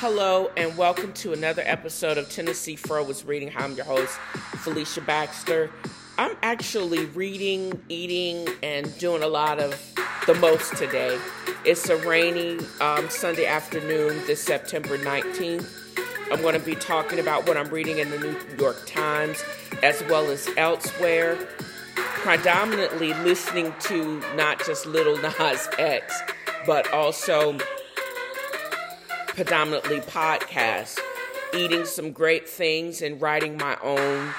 Hello, and welcome to another episode of Tennessee Fro was Reading. I'm your host, Felicia Baxter. I'm actually reading, eating, and doing a lot of the most today. It's a rainy Sunday afternoon, this September 19th. I'm going to be talking about what I'm reading in the New York Times, as well as elsewhere. Predominantly listening to not just Lil Nas X, but also predominantly podcasts, eating some great things and writing my own,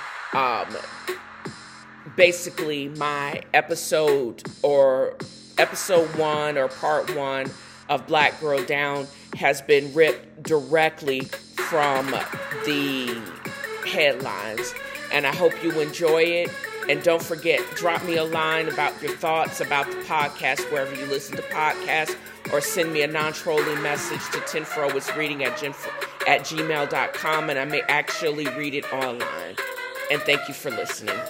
basically my episode 1 or part 1 of Black Girl Down has been ripped directly from the headlines. And I hope you enjoy it. And don't forget, drop me a line about your thoughts about the podcast wherever you listen to podcasts, or send me a non-trolling message to 10froisreading at gmail.com, and I may actually read it online. And thank you for listening.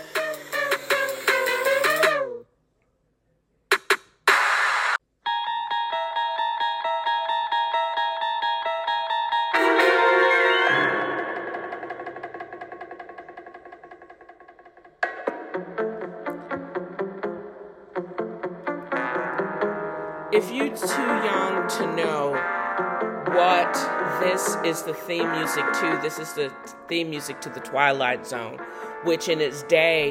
If you're too young to know what this is the theme music to, this is the theme music to The Twilight Zone, which in its day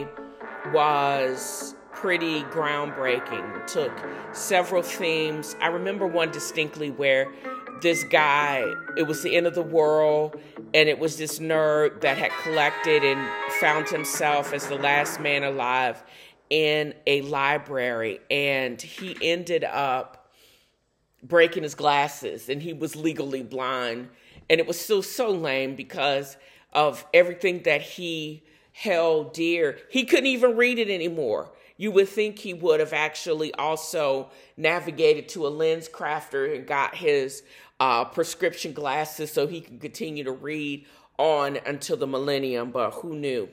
was pretty groundbreaking. It took several themes. I remember one distinctly where this guy, it was the end of the world, and it was this nerd that had collected and found himself as the last man alive in a library, and he ended up breaking his glasses, and he was legally blind, and it was still so lame because of everything that he held dear. He couldn't even read it anymore. You would think he would have actually also navigated to a lens crafter and got his prescription glasses so he could continue to read on until the millennium, but who knew?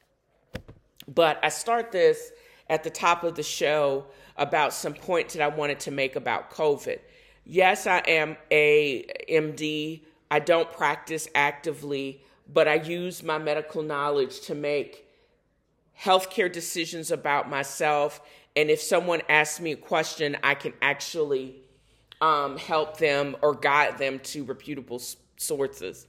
But I start this at the top of the show about some points that I wanted to make about COVID. Yes, I am a MD. I don't practice actively, but I use my medical knowledge to make healthcare decisions about myself. And if someone asks me a question, I can actually help them or guide them to reputable sources.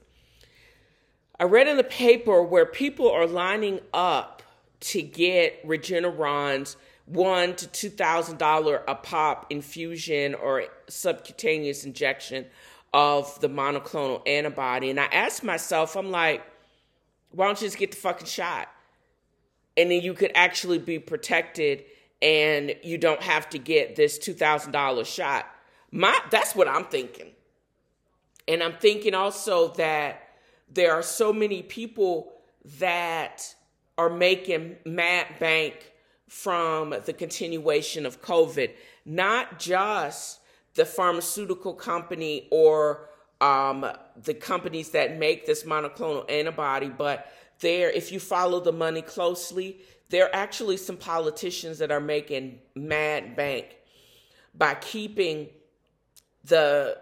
I read in the paper where people are lining up to get Regeneron's $1,000 to $2,000 a pop infusion or subcutaneous injection of the monoclonal antibody. And I asked myself, I'm like, why don't you just get the fucking shot? And then you could actually be protected and you don't have to get this $2,000 shot. That's what I'm thinking. And I'm thinking also that there are so many people that are making mad bank from the continuation of COVID, not just the pharmaceutical company or the companies that make this monoclonal antibody, but if you follow the money closely, there are actually some politicians that are making mad bank by keeping the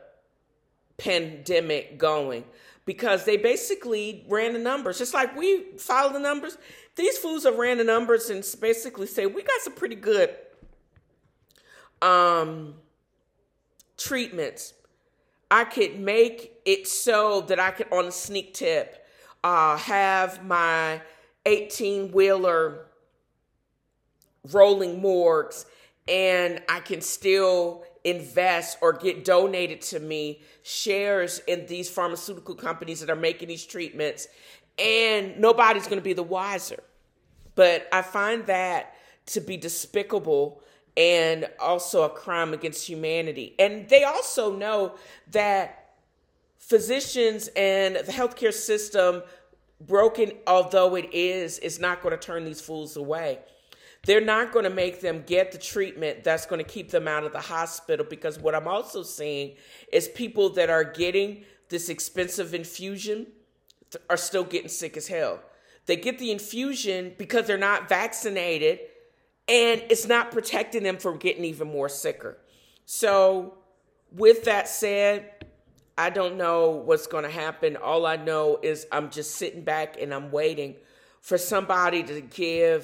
pandemic going, because they basically ran the numbers. Just like we follow the numbers, these fools have ran the numbers and basically say, we got some pretty good treatments. I could make it so that I could, on a sneak tip, have my 18-wheeler rolling morgues, and I can still invest or get donated to me shares in these pharmaceutical companies that are making these treatments, and nobody's going to be the wiser. But I find that to be despicable and also a crime against humanity. And they also know that physicians and the healthcare system, broken although it is not going to turn these fools away. They're not going to make them get the treatment that's going to keep them out of the hospital, because what I'm also seeing is people that are getting this expensive infusion are still getting sick as hell. They get the infusion because they're not vaccinated, and it's not protecting them from getting even more sicker. So with that said, I don't know what's going to happen. All I know is I'm just sitting back and I'm waiting for somebody to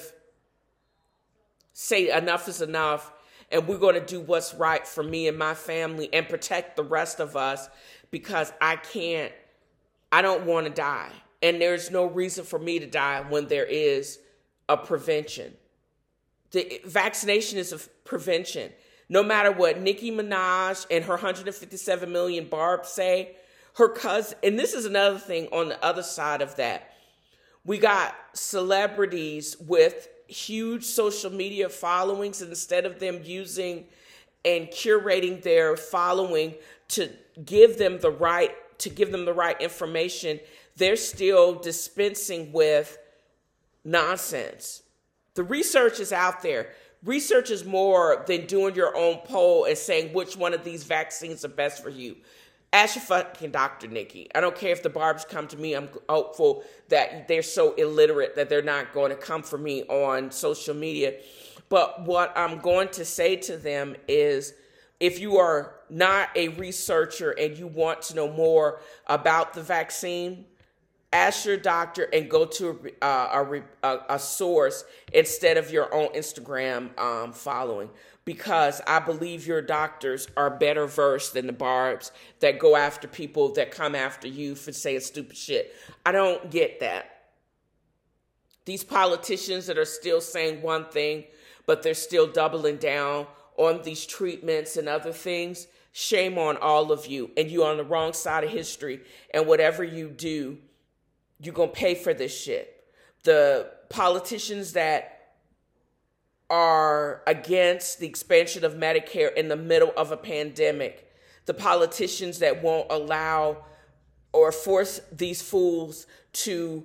say enough is enough, and we're going to do what's right for me and my family and protect the rest of us, because I don't want to die. And there's no reason for me to die when there is a prevention. The vaccination is a prevention. No matter what Nicki Minaj and her 157 million Barbs say, her cousin, and this is another thing on the other side of that. We got celebrities with huge social media followings, and instead of them using and curating their following to give them the right information, they're still dispensing with nonsense. The research is out there. Research is more than doing your own poll and saying which one of these vaccines are best for you. Ask your fucking doctor, Nikki. I don't care if the Barbs come to me. I'm hopeful that they're so illiterate that they're not going to come for me on social media. But what I'm going to say to them is, if you are not a researcher and you want to know more about the vaccine, ask your doctor and go to a source instead of your own Instagram following, because I believe your doctors are better versed than the Barbs that go after people that come after you for saying stupid shit. I don't get that. These politicians that are still saying one thing, but they're still doubling down on these treatments and other things, shame on all of you. And you're on the wrong side of history. And whatever you do, you're going to pay for this shit. The politicians that are against the expansion of Medicare in the middle of a pandemic, the politicians that won't allow or force these fools to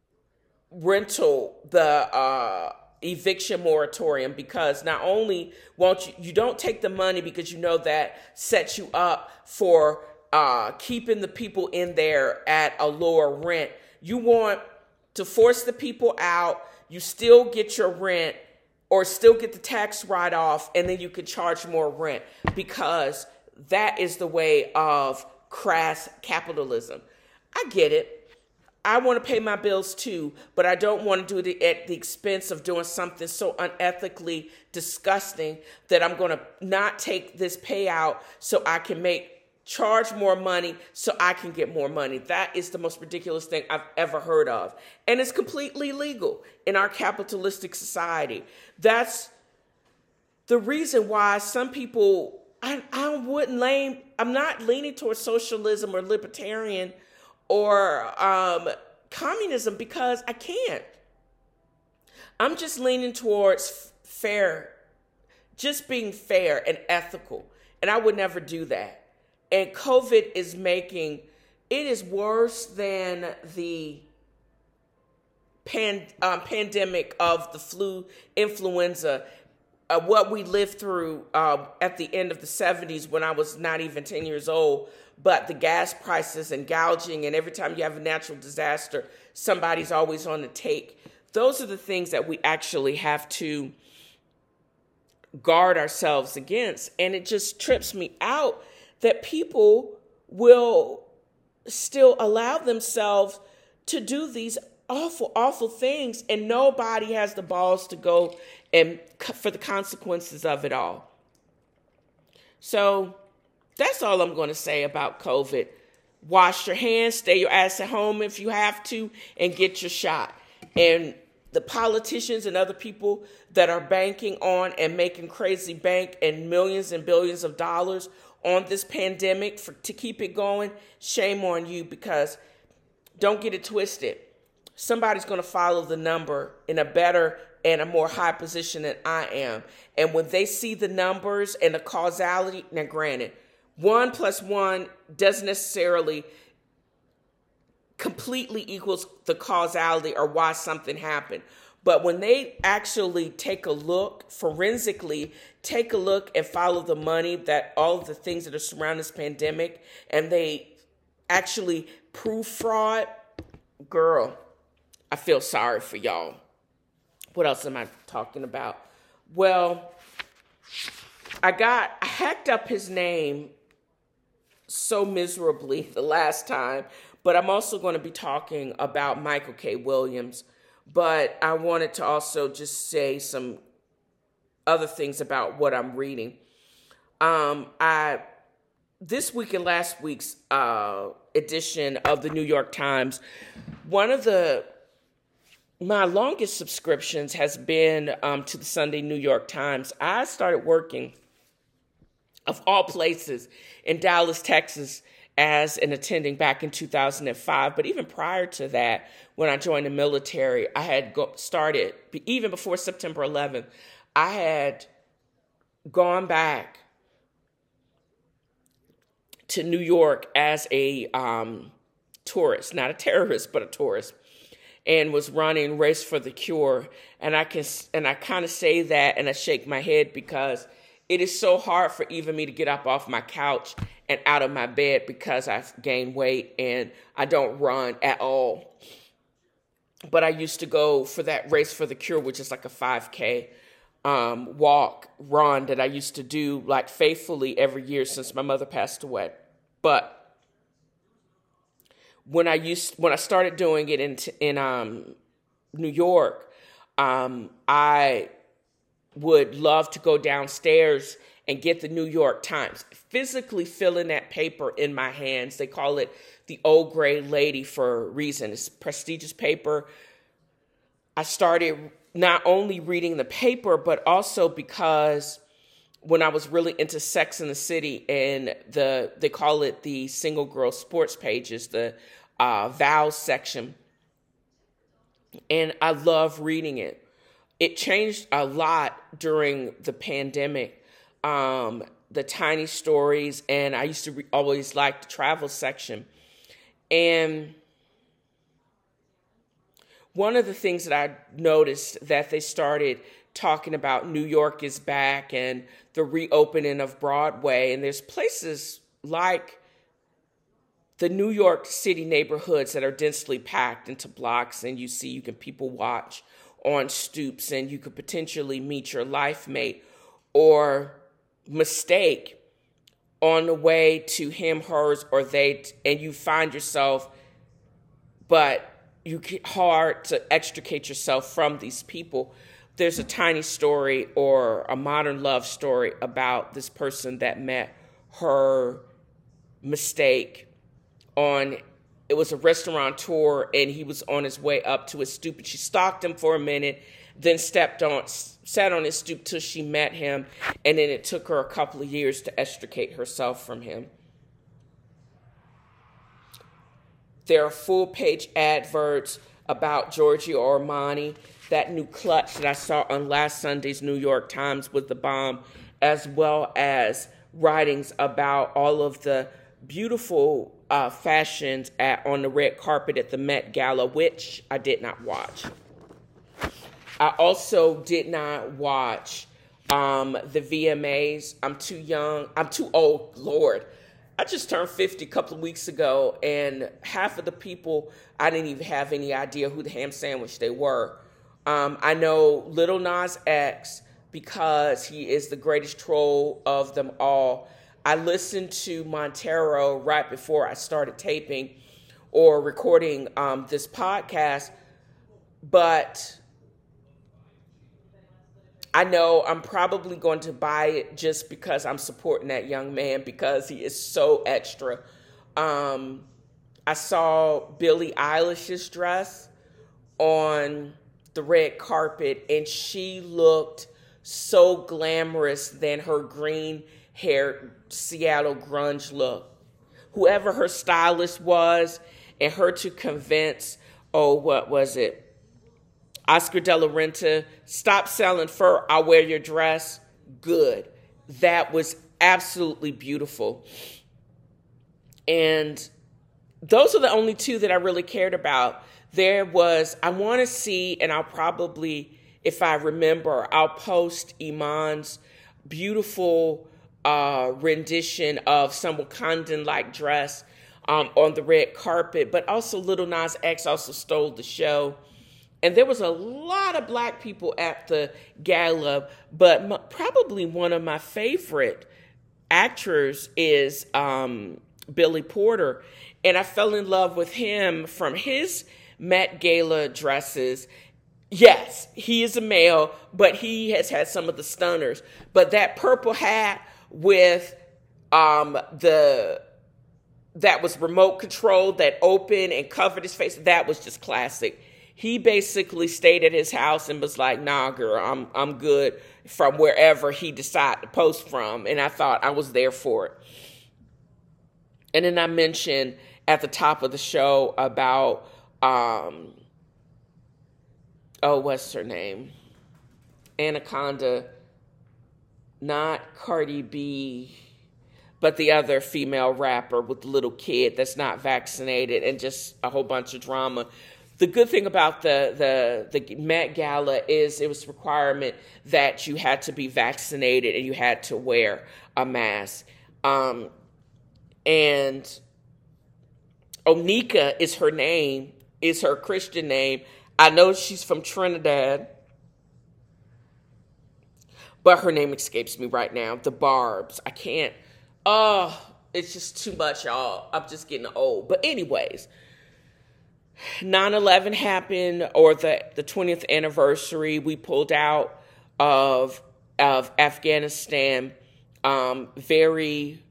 rental the eviction moratorium, because not only won't you don't take the money because you know that sets you up for keeping the people in there at a lower rent. You want to force the people out, you still get your rent or still get the tax write-off, and then you can charge more rent, because that is the way of crass capitalism. I get it. I want to pay my bills too, but I don't want to do it at the expense of doing something so unethically disgusting that I'm going to not take this payout so I can charge more money so I can get more money. That is the most ridiculous thing I've ever heard of. And it's completely legal in our capitalistic society. That's the reason why some people, I'm not leaning towards socialism or libertarian or communism, because I can't. I'm just leaning towards fair, just being fair and ethical. And I would never do that. And COVID is it is worse than the pandemic of the flu, influenza, what we lived through at the end of the 70s when I was not even 10 years old. But the gas prices and gouging, and every time you have a natural disaster, somebody's always on the take. Those are the things that we actually have to guard ourselves against. And it just trips me out that people will still allow themselves to do these awful, awful things, and nobody has the balls to go and for the consequences of it all. So that's all I'm going to say about COVID. Wash your hands, stay your ass at home if you have to, and get your shot. And the politicians and other people that are banking on and making crazy bank and millions and billions of dollars on this pandemic to keep it going, shame on you, because don't get it twisted. Somebody's going to follow the number in a better and a more high position than I am. And when they see the numbers and the causality, now granted, 1 + 1 doesn't necessarily completely equals the causality or why something happened. But when they actually take a look, forensically take a look and follow the money, that all of the things that are surrounding this pandemic, and they actually prove fraud, girl, I feel sorry for y'all. What else am I talking about? Well, I hacked up his name so miserably the last time, but I'm also going to be talking about Michael K. Williams. But I wanted to also just say some other things about what I'm reading. This week and last week's edition of the New York Times, my longest subscriptions has been to the Sunday New York Times. I started working, of all places, in Dallas, Texas, as an attending back in 2005. But even prior to that, when I joined the military, I had started, even before September 11th, I had gone back to New York as a tourist, not a terrorist, but a tourist, and was running Race for the Cure. And I kind of say that and I shake my head because it is so hard for even me to get up off my couch and out of my bed because I've gained weight and I don't run at all. But I used to go for that Race for the Cure, which is like a 5K run that I used to do like faithfully every year since my mother passed away. But when I started doing it in New York, I would love to go downstairs and get the New York Times, physically feeling that paper in my hands. They call it the Old Gray Lady for a reason. It's a prestigious paper. I started not only reading the paper, but also because when I was really into Sex and the City and they call it the single girl sports pages, the vows section. And I love reading it. It changed a lot during the pandemic. The tiny stories, and I used to always like the travel section. And one of the things that I noticed that they started talking about New York is back and the reopening of Broadway. And there's places like the New York City neighborhoods that are densely packed into blocks, and you can people watch on stoops, and you could potentially meet your life mate or mistake on the way to him, hers, or they, and you find yourself, but you get hard to extricate yourself from these people. There's a tiny story or a modern love story about this person that met her mistake it was a restaurateur, and he was on his way up to his stoop, and she stalked him for a minute, then sat on his stoop till she met him, and then it took her a couple of years to extricate herself from him. There are full-page adverts about Giorgio Armani. That new clutch that I saw on last Sunday's New York Times was the bomb, as well as writings about all of the beautiful fashions on the red carpet at the Met Gala, which I did not watch. I also did not watch the VMAs. I'm too young. I'm too old. Lord, I just turned 50 a couple of weeks ago, and half of the people, I didn't even have any idea who the ham sandwich they were. I know Lil Nas X because he is the greatest troll of them all. I listened to Montero right before I started taping or recording this podcast, but I know I'm probably going to buy it just because I'm supporting that young man because he is so extra. I saw Billie Eilish's dress on the red carpet, and she looked so glamorous than her green-haired Seattle grunge look. Whoever her stylist was, and her to convince, what was it? Oscar de la Renta, stop selling fur, I'll wear your dress. Good. That was absolutely beautiful. And those are the only two that I really cared about. I want to see, and I'll probably, if I remember, I'll post Iman's beautiful rendition of some Wakandan-like dress on the red carpet, but also Lil Nas X also stole the show. And there was a lot of black people at the gala, but probably one of my favorite actors is Billy Porter. And I fell in love with him from his Met Gala dresses. Yes, he is a male, but he has had some of the stunners. But that purple hat with that was remote controlled, that opened and covered his face, that was just classic. He basically stayed at his house and was like, nah, girl, I'm good from wherever he decided to post from. And I thought I was there for it. And then I mentioned at the top of the show about, what's her name? Anaconda, not Cardi B, but the other female rapper with the little kid that's not vaccinated, and just a whole bunch of drama. The good thing about the Met Gala is it was a requirement that you had to be vaccinated and you had to wear a mask. And Onika is her name, is her Christian name. I know she's from Trinidad, but her name escapes me right now. The Barbs. I can't. Oh, it's just too much, y'all. I'm just getting old. But anyways, 9/11 happened, or the 20th anniversary. We pulled out of Afghanistan. It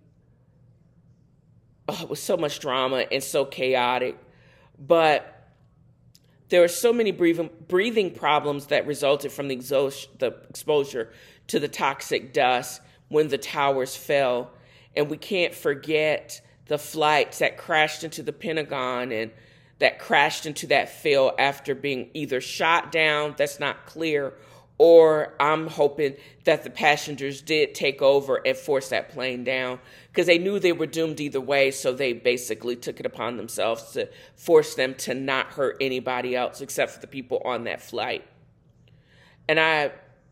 was so much drama and so chaotic. But there were so many breathing problems that resulted from the exposure to the toxic dust when the towers fell. And we can't forget the flights that crashed into the Pentagon and that crashed into that field after being either shot down, that's not clear, or I'm hoping that the passengers did take over and force that plane down, because they knew they were doomed either way, so they basically took it upon themselves to force them to not hurt anybody else except for the people on that flight. And I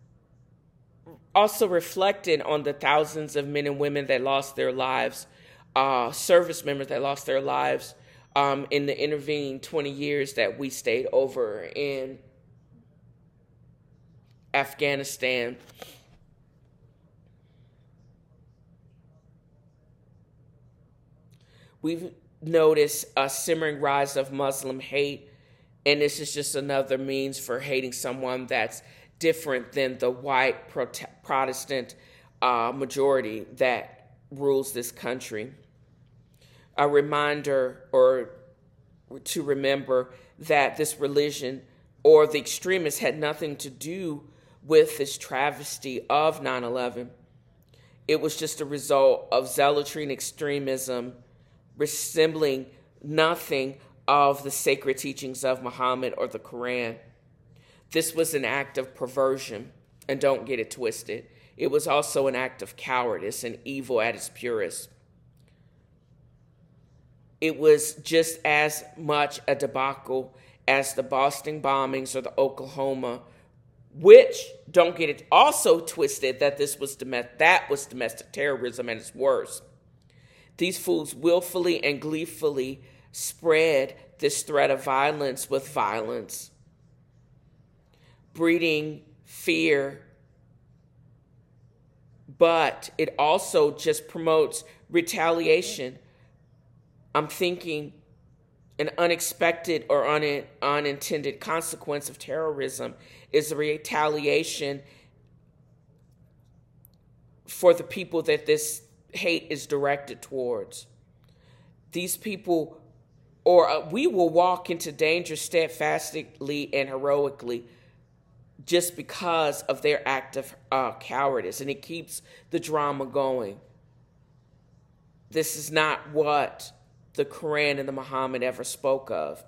also reflected on the thousands of men and women that lost their lives, service members that lost their lives in the intervening 20 years that we stayed over in Afghanistan. We've noticed a simmering rise of Muslim hate, and this is just another means for hating someone that's different than the white Protestant majority that rules this country. A reminder, or to remember, that this religion or the extremists had nothing to do with this travesty of 9/11. It was just a result of zealotry and extremism, resembling nothing of the sacred teachings of Muhammad or the Quran. This was an act of perversion, and don't get it twisted. It was also an act of cowardice and evil at its purest. It was just as much a debacle as the Boston bombings or the Oklahoma, which, don't get it also twisted, that was domestic terrorism at its worst. These fools willfully and gleefully spread this threat of violence with violence, breeding fear, but it also just promotes retaliation. I'm thinking an unexpected or unintended consequence of terrorism is a retaliation for the people that this hate is directed towards. These people, or we will walk into danger steadfastly and heroically just because of their act of cowardice, and it keeps the drama going. This is not what the Quran and the Muhammad ever spoke of.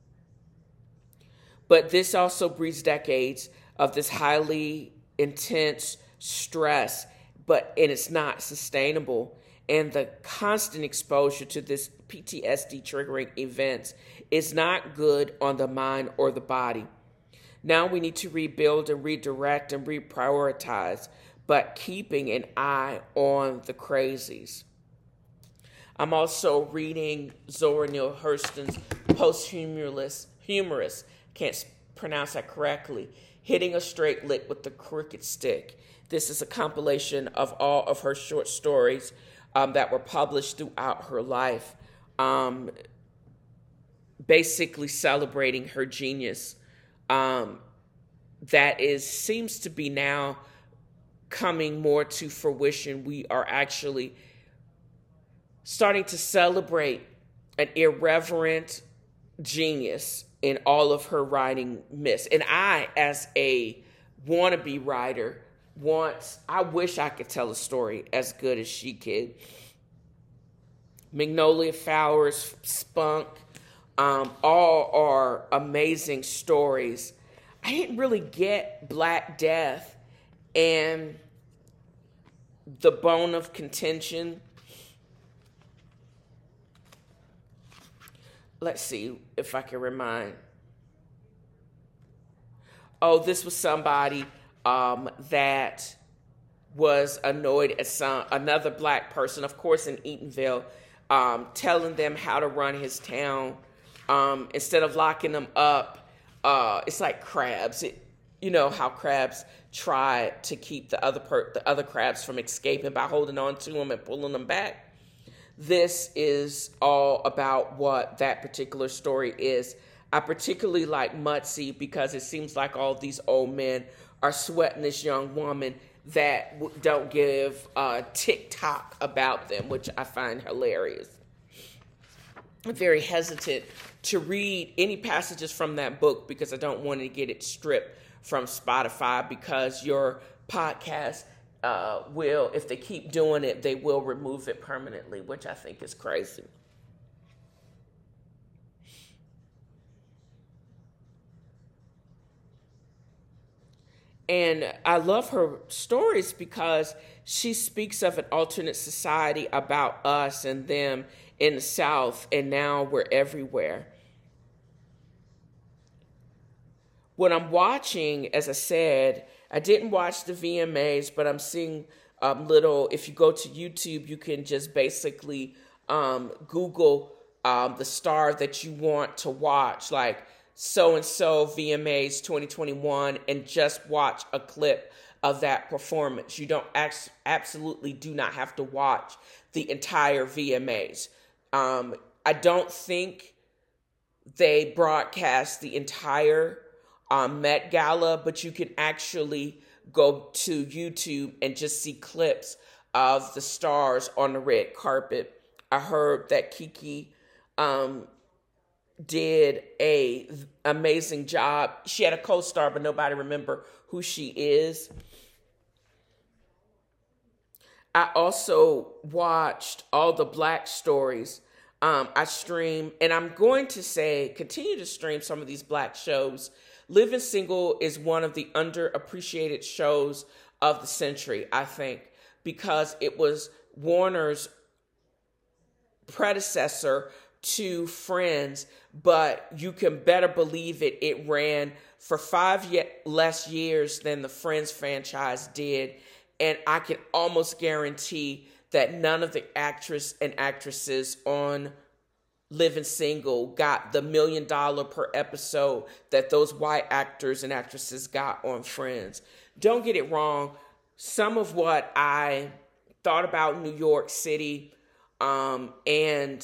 But this also breeds decades of this highly intense stress, and it's not sustainable. And the constant exposure to this PTSD triggering events is not good on the mind or the body. Now we need to rebuild and redirect and reprioritize, but keeping an eye on the crazies. I'm also reading Zora Neale Hurston's posthumous, can't pronounce that correctly, Hitting a Straight Lick with the Crooked Stick. This is a compilation of all of her short stories that were published throughout her life, basically celebrating her genius. That seems to be now coming more to fruition. We are actually starting to celebrate an irreverent genius in all of her writing myths. And I, as a wannabe writer, I wish I could tell a story as good as she could. Magnolia Flowers, Spunk, all are amazing stories. I didn't really get Black Death and The Bone of Contention. Let's see if I can remind. Oh, this was somebody that was annoyed at another Black person, of course, in Eatonville, telling them how to run his town. Instead of locking them up, it's like crabs. You know how crabs try to keep the other crabs from escaping by holding on to them and pulling them back. This is all about what that particular story is. I particularly like Mutsy because it seems like all these old men are sweating this young woman that don't give a tick-tock about them, which I find hilarious. I'm very hesitant to read any passages from that book because I don't want to get it stripped from Spotify, because your podcast will, if they keep doing it, they will remove it permanently, which I think is crazy. And I love her stories because she speaks of an alternate society about us and them in the South, and now we're everywhere. What I'm watching, as I said, I didn't watch the VMAs, but I'm seeing if you go to YouTube, you can just basically Google the star that you want to watch, like so-and-so VMAs 2021, and just watch a clip of that performance. You don't absolutely do not have to watch the entire VMAs. I don't think they broadcast the entire Met Gala, but you can actually go to YouTube and just see clips of the stars on the red carpet. I heard that Kiki did a amazing job. She had a co-star, but nobody remember who she is. I also watched all the Black stories. I stream, and I'm going to continue to stream some of these Black shows. Living Single is one of the underappreciated shows of the century, I think, because it was Warner's predecessor to Friends, but you can better believe it. It ran for 5 less years than the Friends franchise did, and I can almost guarantee that none of the actresses on Living Single got the $1 million per episode that those white actors and actresses got on Friends. Don't get it wrong. Some of what I thought about New York City and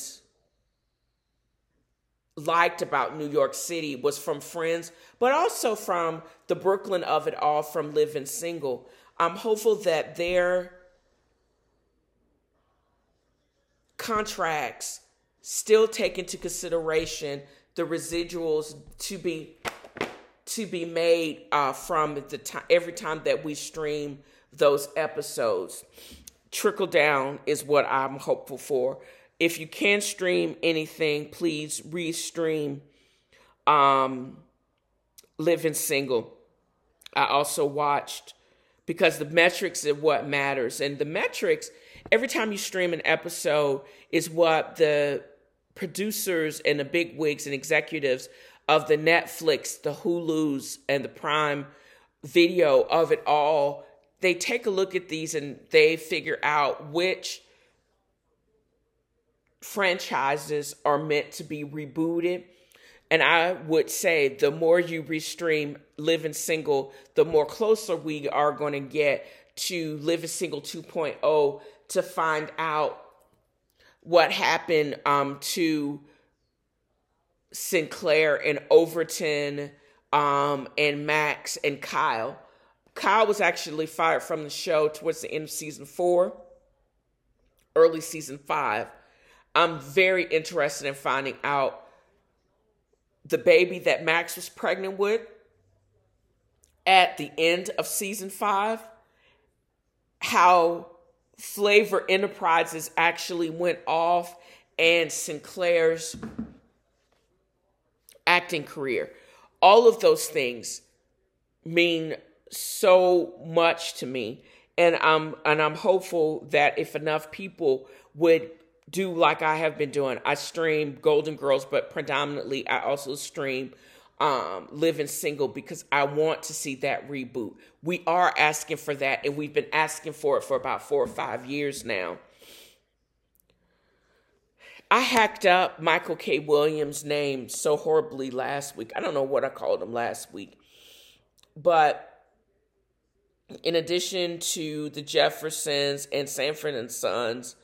liked about New York City was from Friends, but also from the Brooklyn of it all from Living Single. I'm hopeful that their contracts still take into consideration the residuals to be made from the time every time that we stream those episodes. Trickle down is what I'm hopeful for. If you can stream anything, please restream Living Single. I also watched, because the metrics are what matters, and the metrics, every time you stream an episode, is what the producers and the big wigs and executives of the Netflix, the Hulus, and the Prime Video of it all, they take a look at these and they figure out which franchises are meant to be rebooted. And I would say the more you restream Living Single, the more closer we are going to get to Living Single 2.0 to find out what happened to Sinclair and Overton and Max and Kyle. Kyle was actually fired from the show towards the end of season 4, early season 5. I'm very interested in finding out the baby that Max was pregnant with at the end of season 5, how Flavor Enterprises actually went off and Sinclair's acting career. All of those things mean so much to me, and I'm hopeful that if enough people would do like I have been doing. I stream Golden Girls, but predominantly I also stream Living Single, because I want to see that reboot. We are asking for that, and we've been asking for it for about 4 or 5 years now. I hacked up Michael K. Williams' name so horribly last week. I don't know what I called him last week. But in addition to the Jeffersons and Sanford and Sons,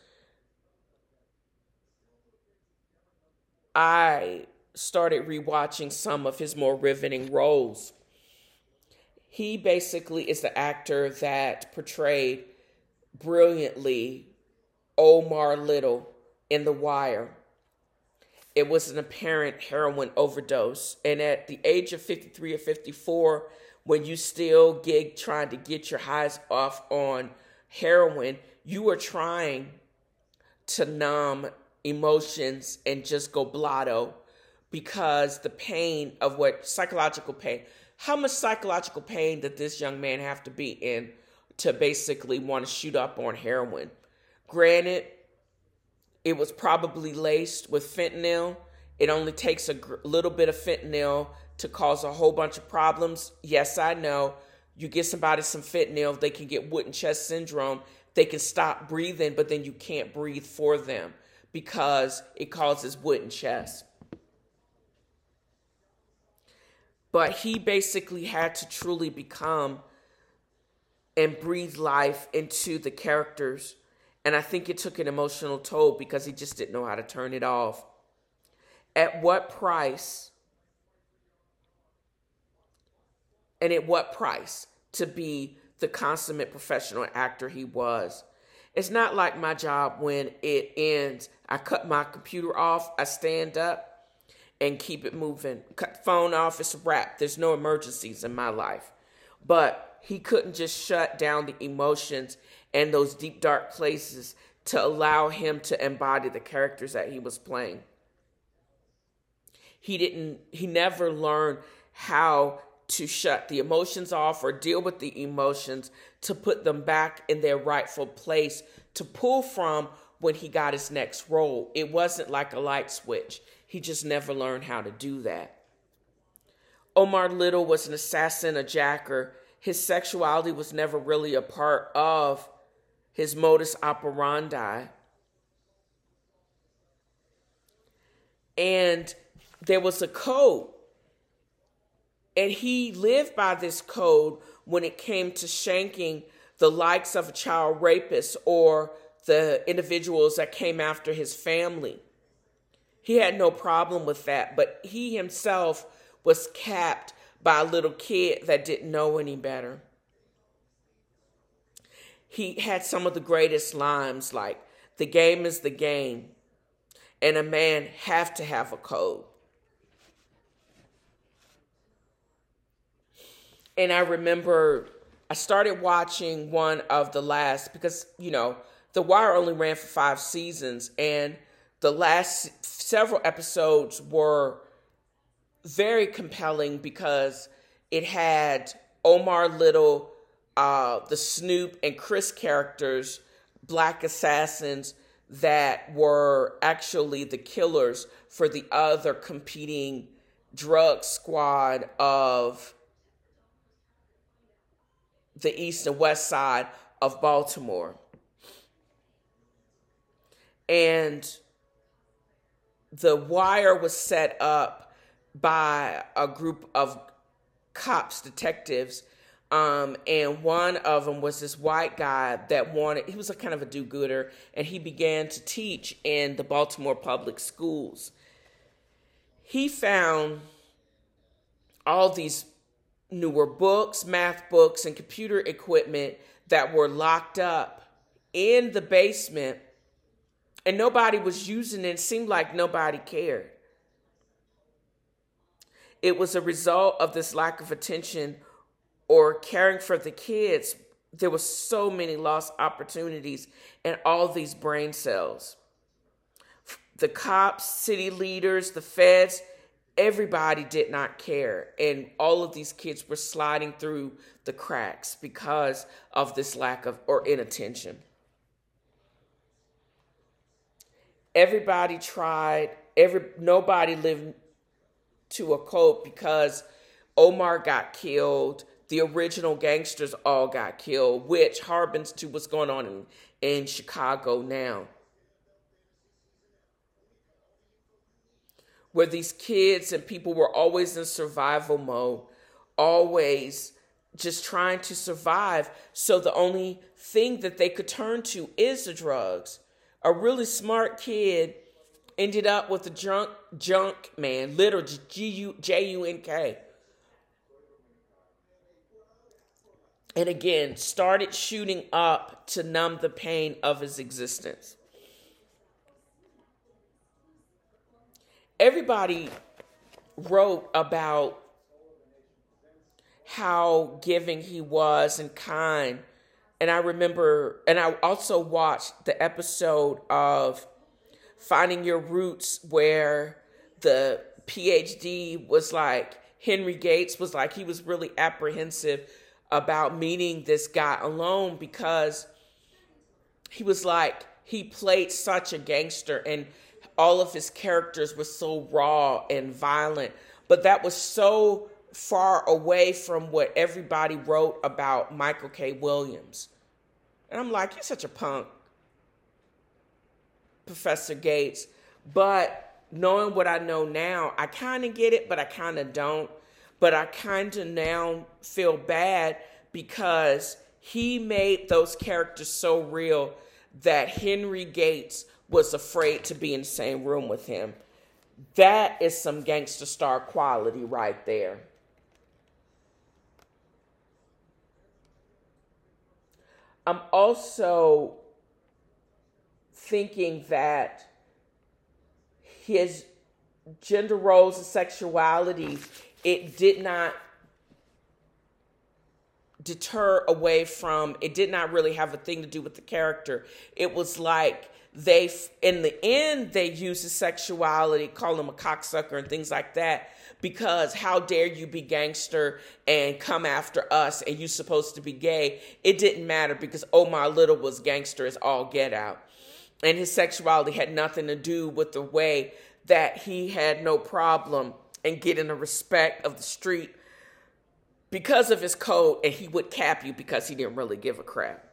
I started rewatching some of his more riveting roles. He basically is the actor that portrayed brilliantly Omar Little in The Wire. It was an apparent heroin overdose, and at the age of 53 or 54, when you still gig trying to get your highs off on heroin, you are trying to numb emotions and just go blotto, because the pain of what psychological pain, how much psychological pain did this young man have to be in to basically want to shoot up on heroin? Granted, it was probably laced with fentanyl. It only takes a little bit of fentanyl to cause a whole bunch of problems. Yes, I know. You get somebody some fentanyl, they can get wooden chest syndrome. They can stop breathing, but then you can't breathe for them because it causes wooden chest. But he basically had to truly become and breathe life into the characters. And I think it took an emotional toll because he just didn't know how to turn it off. At what price? And at what price to be the consummate professional actor he was? It's not like my job when it ends. I cut my computer off, I stand up and keep it moving. Cut the phone off, it's a wrap. There's no emergencies in my life. But he couldn't just shut down the emotions and those deep, dark places to allow him to embody the characters that he was playing. He never learned how to shut the emotions off or deal with the emotions, to put them back in their rightful place, to pull from when he got his next role. It wasn't like a light switch. He just never learned how to do that. Omar Little was an assassin, a jacker. His sexuality was never really a part of his modus operandi. And there was a code. And he lived by this code when it came to shanking the likes of a child rapist or the individuals that came after his family. He had no problem with that, but he himself was capped by a little kid that didn't know any better. He had some of the greatest lines, like, "The game is the game, and a man have to have a code." And I remember I started watching one of the last, because, The Wire only ran for 5 seasons, and the last several episodes were very compelling because it had Omar Little, the Snoop and Chris characters, black assassins that were actually the killers for the other competing drug squad of the east and west side of Baltimore. And The Wire was set up by a group of cops, detectives, And one of them was this white guy that he was a kind of a do-gooder, and he began to teach in the Baltimore public schools. He found all these newer books, math books, and computer equipment that were locked up in the basement, and nobody was using it. It seemed like nobody cared. It was a result of this lack of attention or caring for the kids. There were so many lost opportunities and all these brain cells. The cops, city leaders, the feds, everybody did not care. And all of these kids were sliding through the cracks because of this lack of or inattention. Everybody tried, nobody lived to a cope because Omar got killed. The original gangsters all got killed, which harbins to what's going on in Chicago now, where these kids and people were always in survival mode, always just trying to survive. So the only thing that they could turn to is the drugs. A really smart kid ended up with a junk man, literally Junk. And again, started shooting up to numb the pain of his existence. Everybody wrote about how giving he was and kind. And I remember, and I also watched the episode of Finding Your Roots where the PhD was like, Henry Gates was like, he was really apprehensive about meeting this guy alone because he was like, he played such a gangster and all of his characters were so raw and violent, but that was so far away from what everybody wrote about Michael K. Williams. And I'm like, you're such a punk, Professor Gates. But knowing what I know now, I kind of get it, but I kind of don't. But I kind of now feel bad because he made those characters so real that Henry Gates was afraid to be in the same room with him. That is some gangster star quality right there. I'm also thinking that his gender roles and sexuality, it did not deter away from, it did not really have a thing to do with the character. It was like in the end, they used his sexuality, call him a cocksucker and things like that, because how dare you be gangster and come after us and you supposed to be gay. It didn't matter because Omar Little was gangster as all get out. And his sexuality had nothing to do with the way that he had no problem in getting the respect of the street because of his code, and he would cap you because he didn't really give a crap.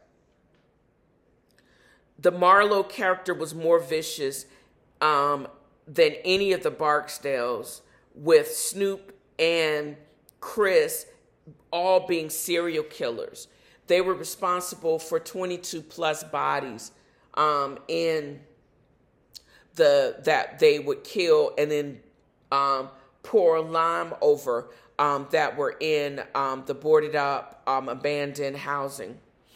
The Marlowe character was more vicious than any of the Barksdales, with Snoop and Chris all being serial killers. They were responsible for 22 plus bodies in that they would kill and then pour lime over that were in the boarded up abandoned housing.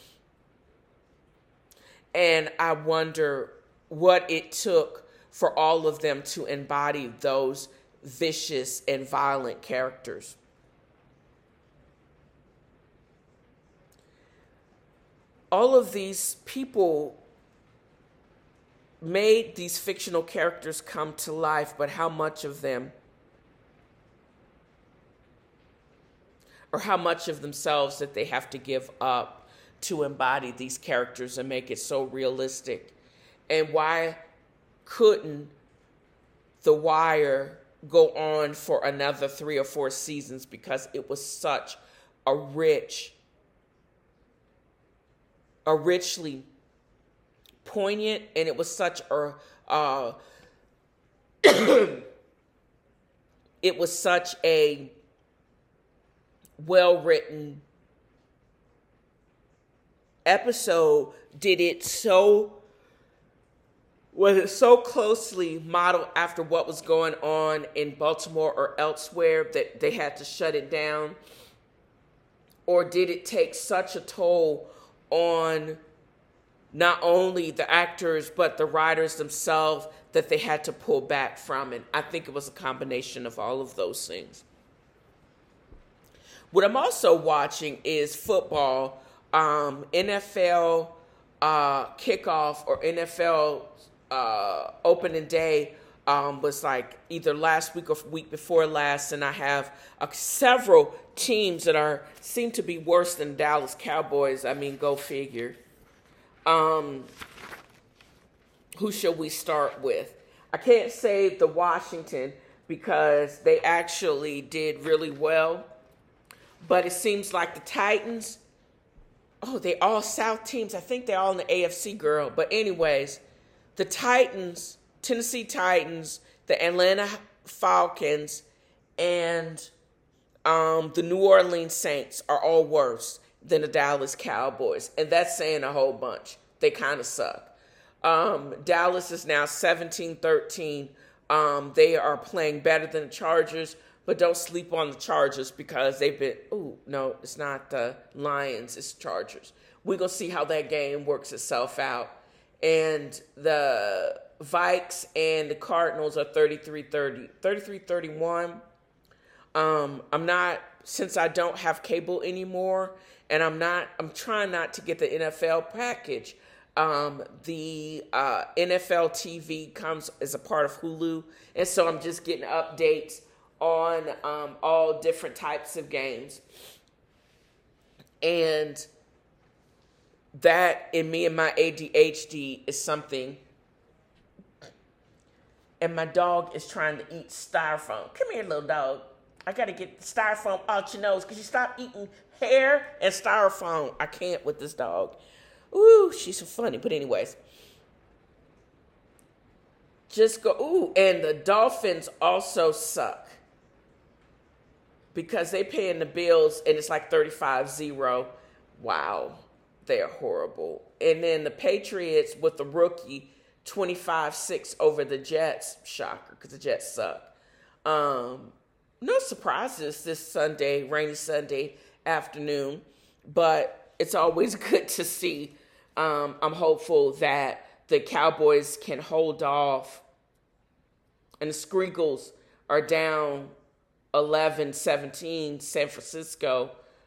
And I wonder what it took for all of them to embody those vicious and violent characters. All of these people made these fictional characters come to life, but how much of them, or how much of themselves that they have to give up to embody these characters and make it so realistic? And why couldn't The Wire go on for another 3 or 4 seasons? Because it was such a richly poignant, and it was such a it was such a well-written episode did it so was it so closely modeled after what was going on in Baltimore or elsewhere that they had to shut it down? Or did it take such a toll on not only the actors but the writers themselves that they had to pull back from it? I think it was a combination of all of those things. What I'm also watching is football, NFL kickoff or NFL opening day was like either last week or week before last, and I have several teams that seem to be worse than Dallas Cowboys. I mean, go figure. Who should we start with? I can't say the Washington because they actually did really well, but it seems like the Titans. Oh, they all South teams. I think they're all in the AFC, girl. But anyways, the Titans, Tennessee Titans, the Atlanta Falcons, and the New Orleans Saints are all worse than the Dallas Cowboys. And that's saying a whole bunch. They kind of suck. Dallas is now 17-13. They are playing better than the Chargers, but don't sleep on the Chargers because they've been, no, it's not the Lions, it's the Chargers. We're going to see how that game works itself out. And the Vikes and the Cardinals are 33-31. Since I don't have cable anymore, and I'm trying not to get the NFL package. The NFL TV comes as a part of Hulu, and so I'm just getting updates on all different types of games. And that, in me and my ADHD, is something. And my dog is trying to eat styrofoam. Come here, little dog. I got to get the styrofoam out your nose. Could you stop eating hair and styrofoam? I can't with this dog. Ooh, she's so funny. But anyways. Just go. Ooh, and the Dolphins also suck. Because they paying the bills and it's like 35-0. Wow. They're horrible. And then the Patriots with the rookie 25-6 over the Jets. Shocker, because the Jets suck. No surprises this Sunday, rainy Sunday afternoon, but it's always good to see. I'm hopeful that the Cowboys can hold off, and the Sprinkles are down 11-17 San Francisco.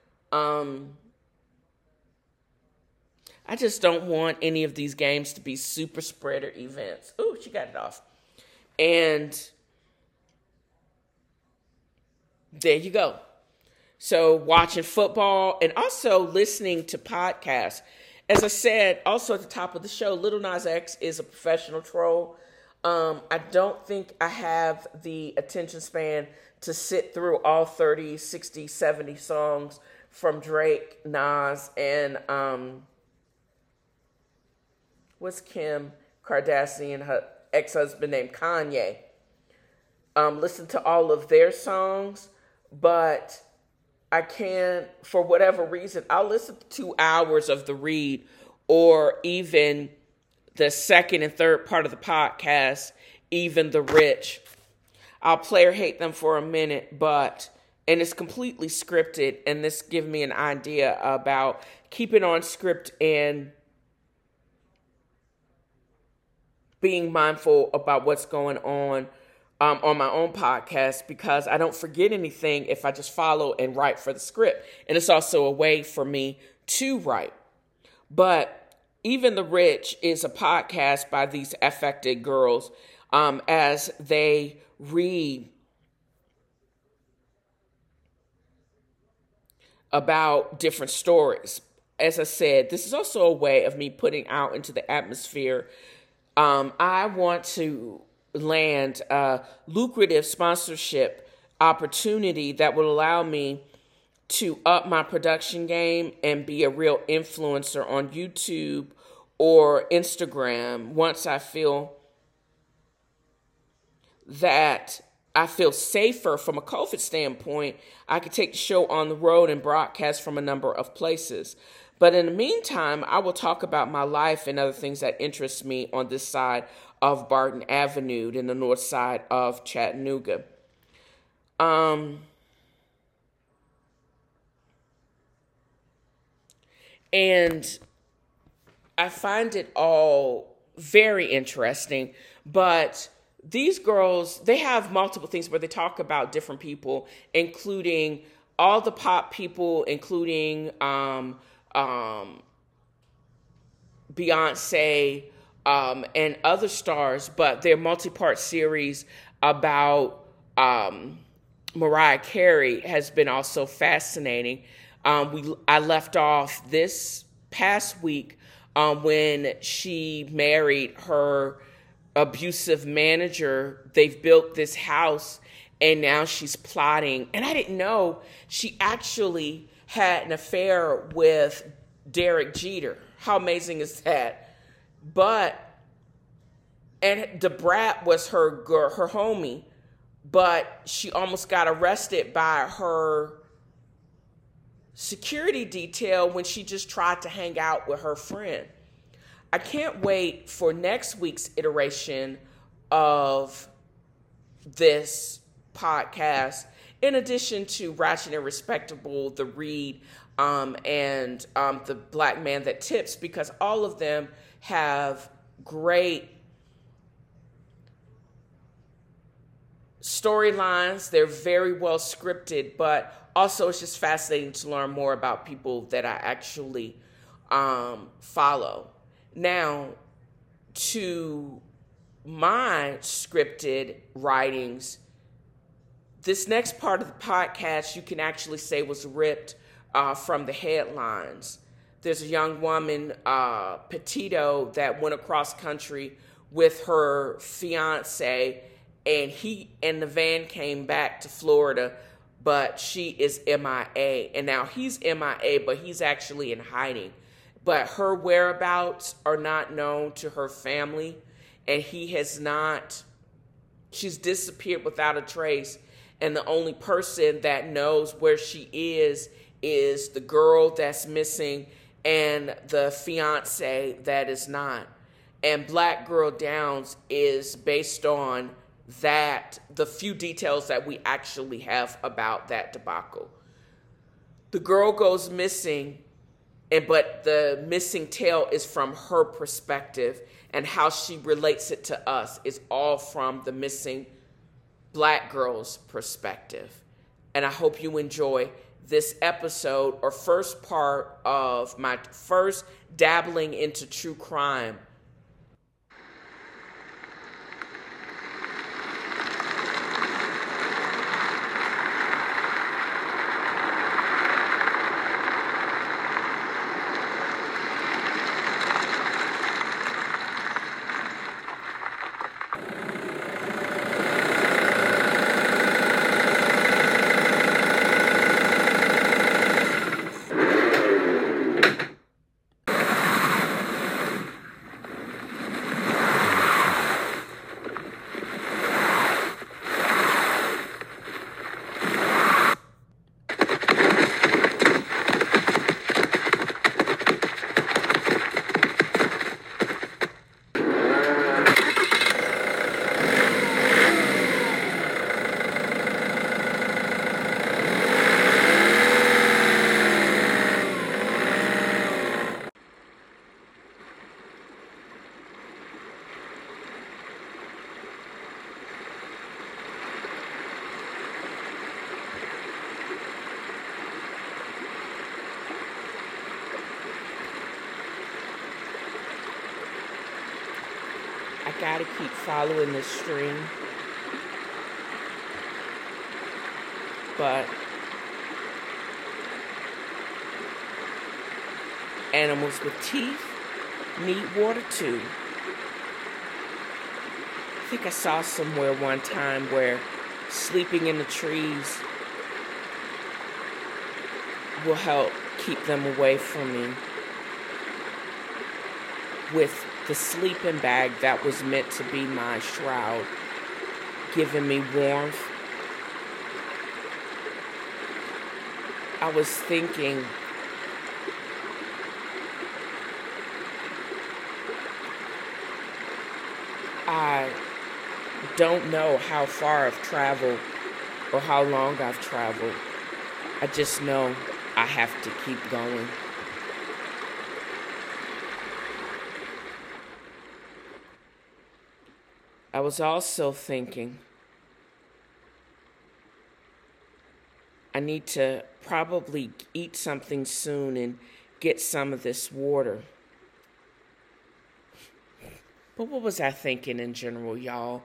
I just don't want any of these games to be super spreader events. Ooh, she got it off. And there you go. So watching football and also listening to podcasts. As I said, also at the top of the show, Lil Nas X is a professional troll. I don't think I have the attention span to sit through all 30, 60, 70 songs from Drake, Nas, and what's Kim Kardashian, her ex-husband named Kanye. Listen to all of their songs, but I can't, for whatever reason, I'll listen to 2 hours of the read or even the second and third part of the podcast, Even the Rich. I'll play or hate them for a minute, and it's completely scripted, and this gives me an idea about keeping on script and being mindful about what's going on my own podcast, because I don't forget anything if I just follow and write for the script. And it's also a way for me to write. But Even the Rich is a podcast by these affected girls as they read about different stories. As I said, this is also a way of me putting out into the atmosphere. I want to land a lucrative sponsorship opportunity that will allow me to up my production game and be a real influencer on YouTube or Instagram once I feel that I feel safer from a COVID standpoint. I could take the show on the road and broadcast from a number of places. But in the meantime, I will talk about my life and other things that interest me on this side of Barton Avenue in the north side of Chattanooga. And I find it all very interesting, but these girls, they have multiple things where they talk about different people, including all the pop people, including Beyonce and other stars, but their multi-part series about Mariah Carey has been also fascinating. I left off this past week when she married her abusive manager. They've built this house and now she's plotting. And I didn't know she actually had an affair with Derek Jeter. How amazing is that? And Da Brat was her homie, but she almost got arrested by her security detail when she just tried to hang out with her friend. I can't wait for next week's iteration of this podcast, in addition to Ratchet and Respectable, The Read, and The Black Man That Tips, because all of them have great storylines. They're very well scripted, but also it's just fascinating to learn more about people that I actually follow. Now, to my scripted writings, this next part of the podcast you can actually say was ripped from the headlines. There's a young woman, Petito, that went across country with her fiance, and he and the van came back to Florida, but she is MIA. And now he's MIA, but he's actually in hiding. But her whereabouts are not known to her family, and she's disappeared without a trace. And the only person that knows where she is the girl that's missing and the fiance that is not. And Black Girl Downs is based on that, the few details that we actually have about that debacle. The girl goes missing, but the missing tale is from her perspective, and how she relates it to us is all from the missing Black girl's perspective. And I hope you enjoy this episode, or first part of my first dabbling into true crime. I gotta keep following this stream, but animals with teeth need water too. I think I saw somewhere one time where sleeping in the trees will help keep them away from me, with the sleeping bag that was meant to be my shroud, giving me warmth. I was thinking don't know how far I've traveled or how long I've traveled. I just know I have to keep going. I was also thinking I need to probably eat something soon and get some of this water. But what was I thinking in general, y'all?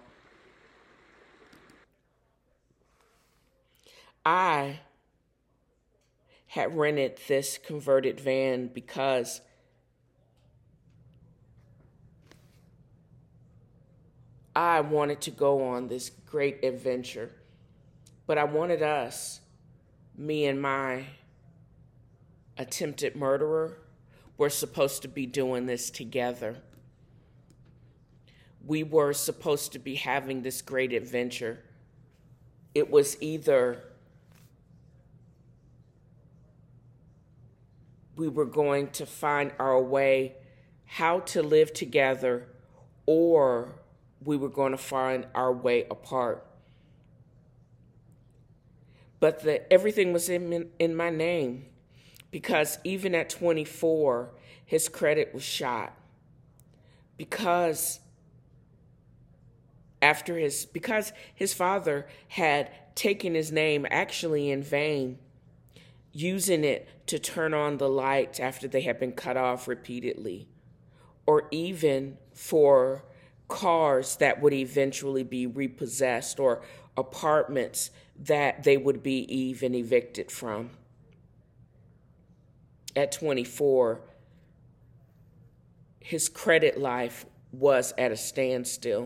I had rented this converted van because I wanted to go on this great adventure. But I wanted us, me and my attempted murderer, were supposed to be doing this together. We were supposed to be having this great adventure. It was either we were going to find our way how to live together, or we were going to find our way apart. But everything was in my name, because even at 24, his credit was shot. Because his father had taken his name actually in vain, using it to turn on the lights after they had been cut off repeatedly, or even for cars that would eventually be repossessed, or apartments that they would be even evicted from. At 24, his credit life was at a standstill.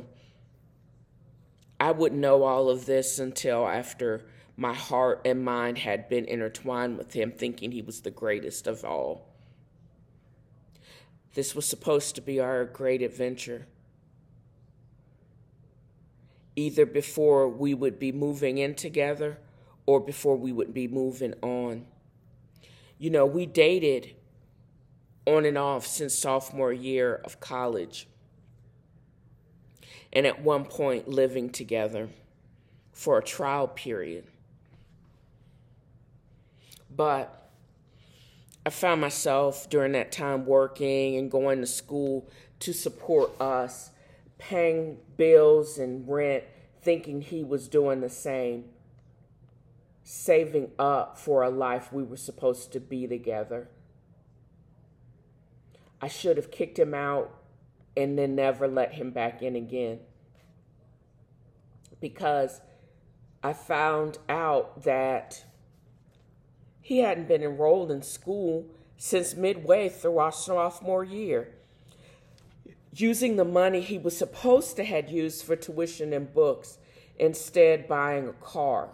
I wouldn't know all of this until after my heart and mind had been intertwined with him, thinking he was the greatest of all. This was supposed to be our great adventure. Either before we would be moving in together or before we would be moving on. You know, we dated on and off since sophomore year of college. And at one point living together for a trial period. But I found myself during that time working and going to school to support us, paying bills and rent, thinking he was doing the same, saving up for a life we were supposed to be together. I should have kicked him out and then never let him back in again. Because I found out that he hadn't been enrolled in school since midway through our sophomore year, using the money he was supposed to have used for tuition and books, instead buying a car.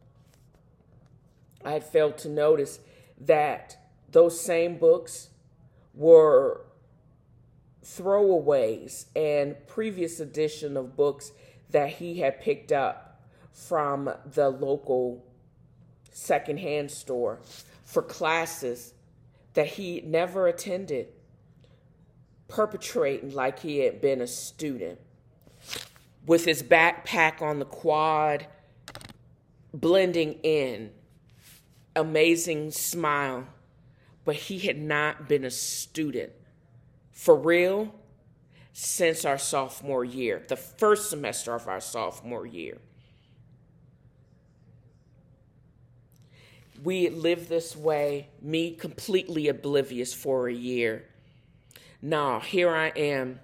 I had failed to notice that those same books were throwaways and previous edition of books that he had picked up from the local secondhand store for classes that he never attended, perpetrating like he had been a student, with his backpack on the quad, blending in, amazing smile, but he had not been a student for real since our sophomore year, the first semester of our sophomore year. We lived this way, me completely oblivious for a year. Now, here I am,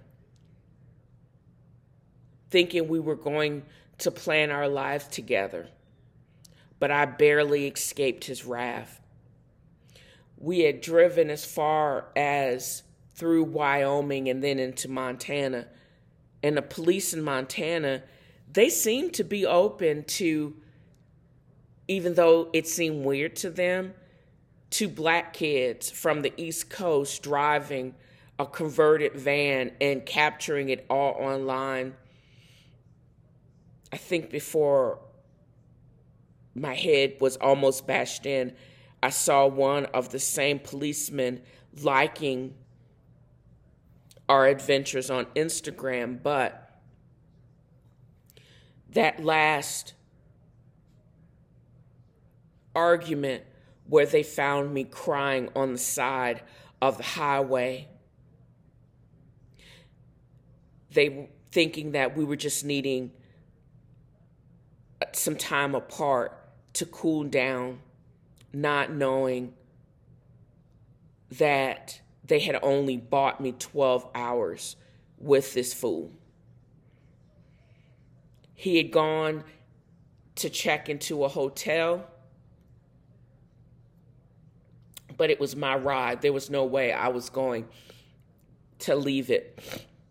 thinking we were going to plan our lives together, but I barely escaped his wrath. We had driven as far as through Wyoming and then into Montana. And the police in Montana, they seemed to be open to, even though it seemed weird to them, to black kids from the East Coast driving a converted van and capturing it all online. I think before my head was almost bashed in, I saw one of the same policemen liking our adventures on Instagram, but that last argument where they found me crying on the side of the highway, they thinking that we were just needing some time apart to cool down, not knowing that they had only bought me 12 hours with this fool. He had gone to check into a hotel, but it was my ride. There was no way I was going to leave it.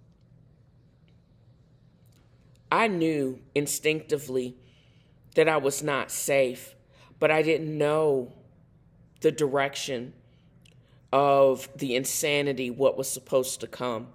I knew instinctively that I was not safe, but I didn't know the direction of the insanity, what was supposed to come.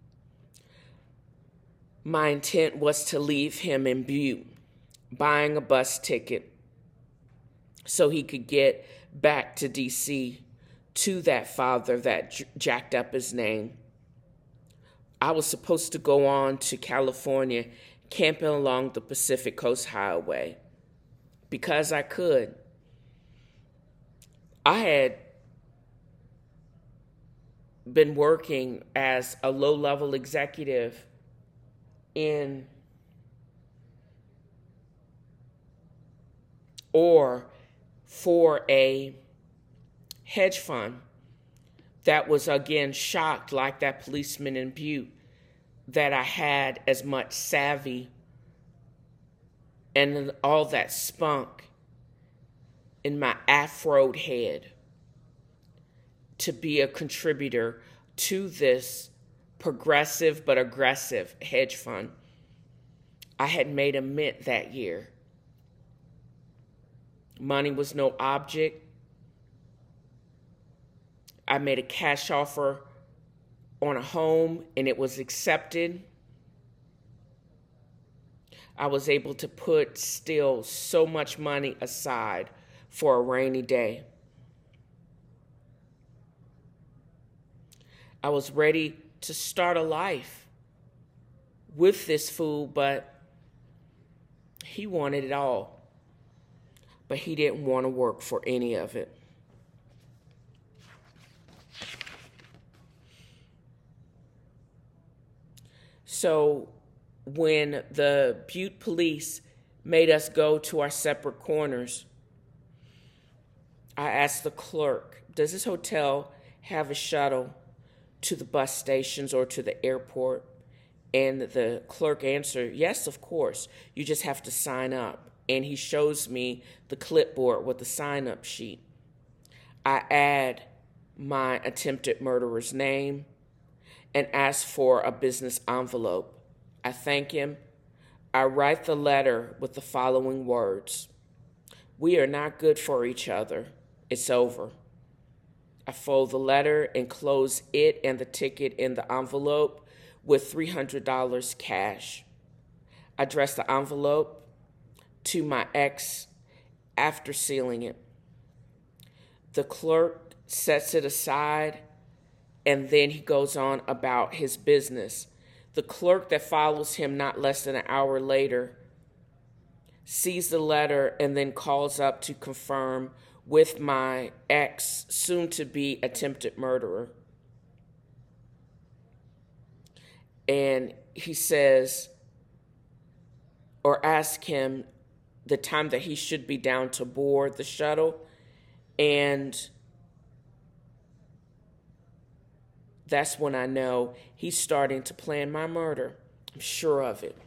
My intent was to leave him in Butte, buying a bus ticket so he could get back to D.C. to that father that jacked up his name. I was supposed to go on to California, camping along the Pacific Coast Highway because I could. I had been working as a low-level executive for a hedge fund that was, again, shocked, like that policeman in Butte, that I had as much savvy and all that spunk in my afroed head to be a contributor to this progressive but aggressive hedge fund. I had made a mint that year. Money was no object. I made a cash offer on a home and it was accepted. I was able to put still so much money aside for a rainy day. I was ready to start a life with this fool, but he wanted it all. But he didn't want to work for any of it. So when the Butte police made us go to our separate corners, I asked the clerk, does this hotel have a shuttle to the bus stations or to the airport? And the clerk answered, yes, of course. You just have to sign up. And he shows me the clipboard with the sign-up sheet. I add my attempted murderer's name and ask for a business envelope. I thank him. I write the letter with the following words: we are not good for each other. It's over. I fold the letter and close it and the ticket in the envelope with $300 cash. I address the envelope to my ex after sealing it. The clerk sets it aside and then he goes on about his business. The clerk that follows him not less than an hour later sees the letter and then calls up to confirm with my ex, soon-to-be attempted murderer. And he says, or asks him the time that he should be down to board the shuttle. And that's when I know he's starting to plan my murder. I'm sure of it.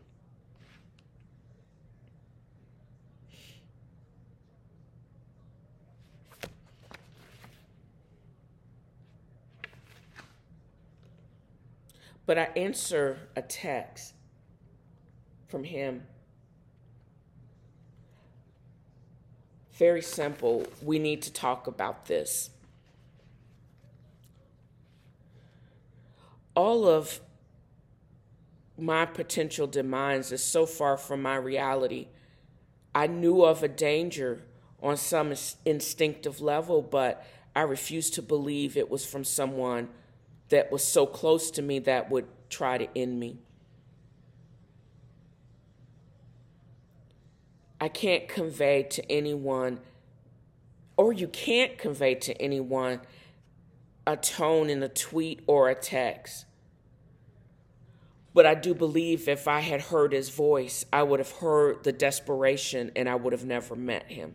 But I answer a text from him. Very simple. We need to talk about this. All of my potential demise is so far from my reality. I knew of a danger on some instinctive level, but I refused to believe it was from someone that was so close to me that would try to end me. I can't convey to anyone, or you can't convey to anyone, a tone in a tweet or a text. But I do believe if I had heard his voice, I would have heard the desperation and I would have never met him.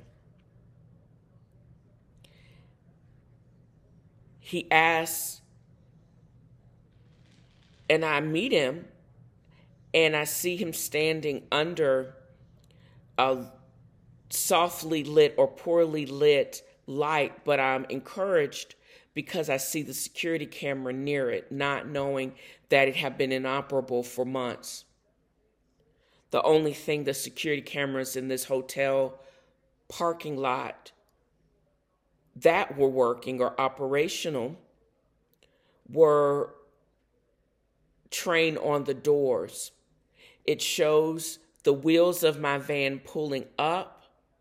He asks, and I meet him, and I see him standing under a softly lit or poorly lit light, but I'm encouraged because I see the security camera near it, not knowing that it had been inoperable for months. The only thing the security cameras in this hotel parking lot that were working or operational were trained on the doors. It shows the wheels of my van pulling up,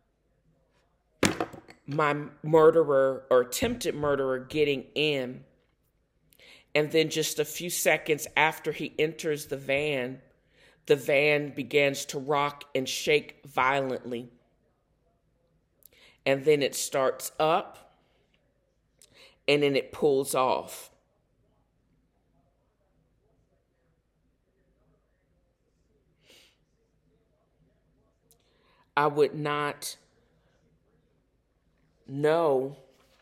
my murderer or attempted murderer getting in, and then just a few seconds after he enters the van begins to rock and shake violently. And then it starts up, and then it pulls off. I would not know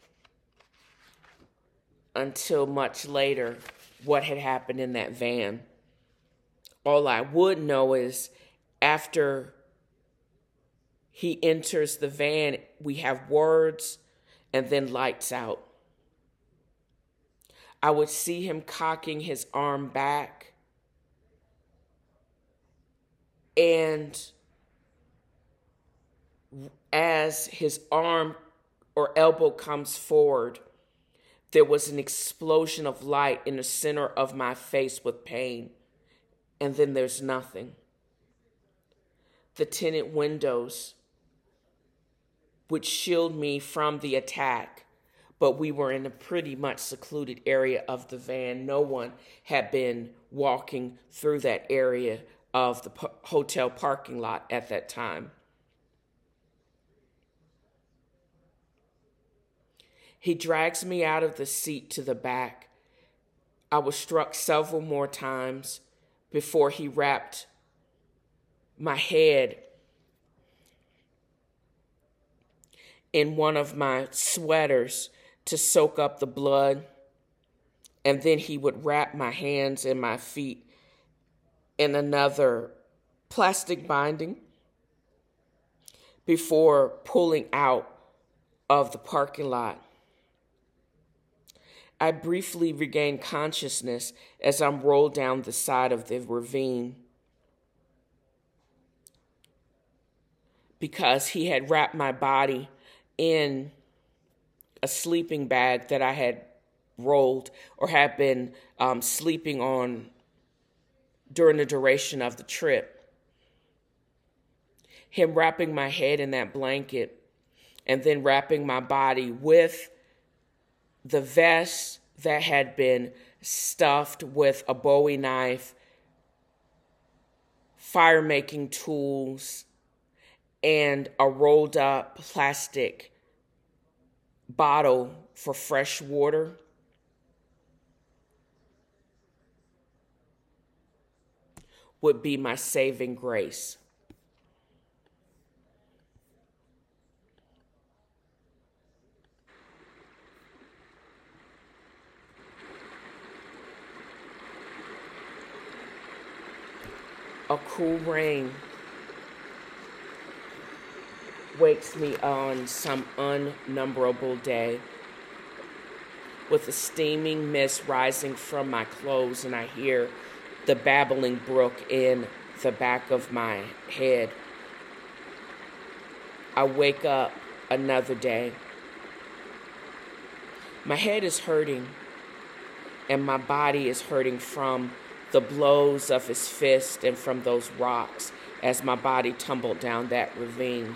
until much later what had happened in that van. All I would know is after he enters the van, we have words and then lights out. I would see him cocking his arm back, and as his arm or elbow comes forward, there was an explosion of light in the center of my face with pain, and then there's nothing. The tinted windows would shield me from the attack, but we were in a pretty much secluded area of the van. No one had been walking through that area of the hotel parking lot at that time. He drags me out of the seat to the back. I was struck several more times before he wrapped my head in one of my sweaters to soak up the blood. And then he would wrap my hands and my feet in another plastic binding before pulling out of the parking lot. I briefly regained consciousness as I'm rolled down the side of the ravine because he had wrapped my body in a sleeping bag that I had rolled or had been sleeping on during the duration of the trip. Him wrapping my head in that blanket and then wrapping my body with the vest that had been stuffed with a Bowie knife, fire-making tools, and a rolled up plastic bottle for fresh water. Would be my saving grace. A cool rain wakes me on some unnumberable day with a steaming mist rising from my clothes, and I hear the babbling brook in the back of my head. I wake up another day. My head is hurting, and my body is hurting from the blows of his fist and from those rocks as my body tumbled down that ravine.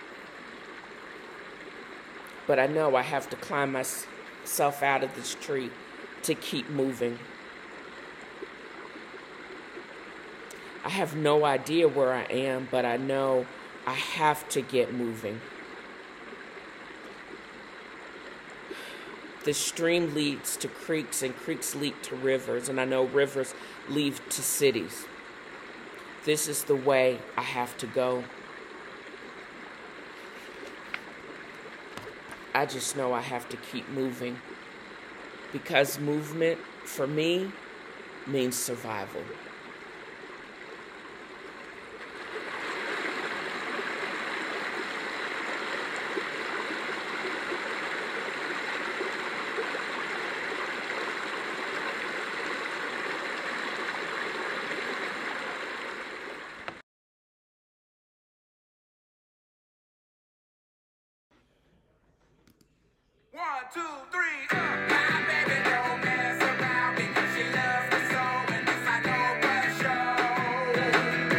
But I know I have to climb myself out of this tree to keep moving. I have no idea where I am, but I know I have to get moving. The stream leads to creeks, and creeks lead to rivers, and I know rivers lead to cities. This is the way I have to go. I just know I have to keep moving, because movement, for me, means survival. One, two, three. My baby don't mess around because she loves me so, and this I know for sure.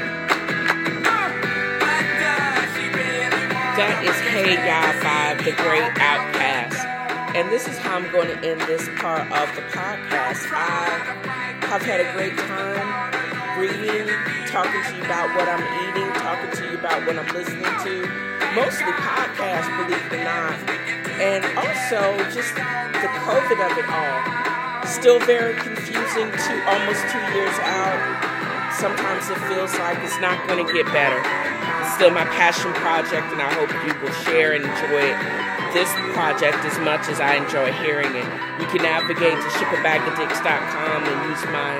What does she really want? That is Hey Ya by The Great Outcast. And this is how I'm going to end this part of the podcast. I have had a great time reading, talking to you about what I'm eating, talking to you about what I'm listening to. Mostly podcasts, believe it or not. And also just the COVID of it all. Still very confusing, almost 2 years out. Sometimes it feels like it's not going to get better. It's still my passion project, and I hope you will share and enjoy this project as much as I enjoy hearing it. You can navigate to shipabagofdicks.com and use my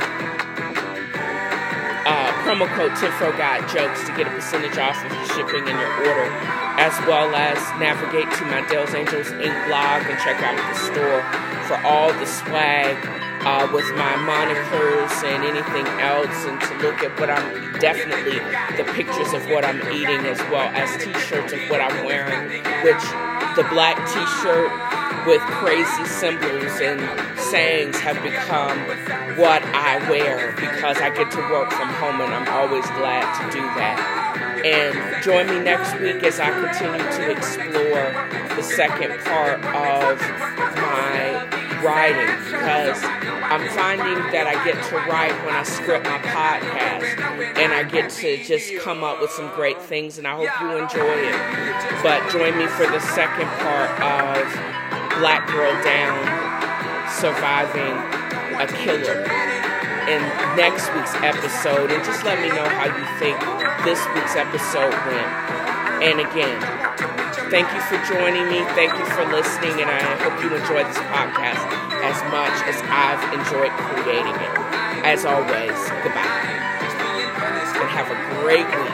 promo code TinFroGotJokes to get a percentage off of your shipping and your order, as well as navigate to my Dells Angels Inc. blog and check out the store for all the swag with my monikers and anything else, and to look at what I'm definitely the pictures of what I'm eating, as well as t-shirts of what I'm wearing, which the black t-shirt with crazy symbols and sayings have become what I wear because I get to work from home, and I'm always glad to do that. And join me next week as I continue to explore the second part of my writing, because I'm finding that I get to write when I script my podcast, and I get to just come up with some great things, and I hope you enjoy it. But join me for the second part of Black Girl Down, Surviving a Killer, in next week's episode, and just let me know how you think this week's episode went. And again, thank you for joining me, thank you for listening, and I hope you enjoy this podcast as much as I've enjoyed creating it. As always, goodbye, and have a great week.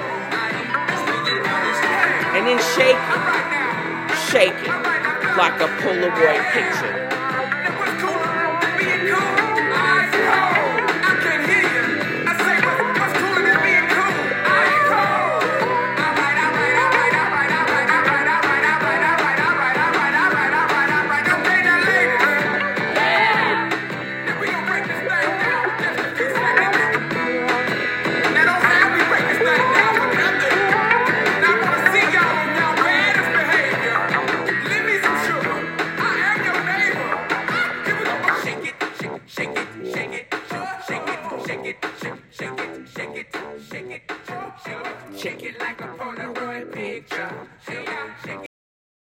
And then shake it like a Polaroid picture.